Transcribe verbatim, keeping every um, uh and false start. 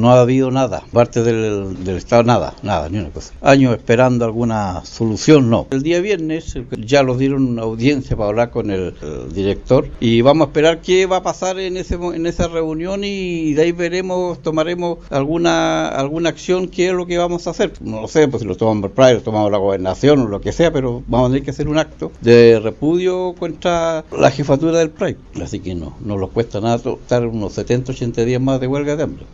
no ha habido nada, parte del, del Estado, nada, nada, ni una cosa. Años esperando alguna solución, no. El día viernes ya los dieron una audiencia para hablar con el, el director y vamos a esperar qué va a pasar en ese en esa reunión y de ahí veremos, tomaremos alguna alguna acción, qué es lo que vamos a hacer. No lo sé, pues si lo tomamos por playa, lo tomamos la gobernación o lo que sea, pero vamos a tener que hacer un acto de repudio contra la jefatura del P R A I. Así que no, no nos cuesta nada estar unos setenta, ochenta días más de huelga de hambre.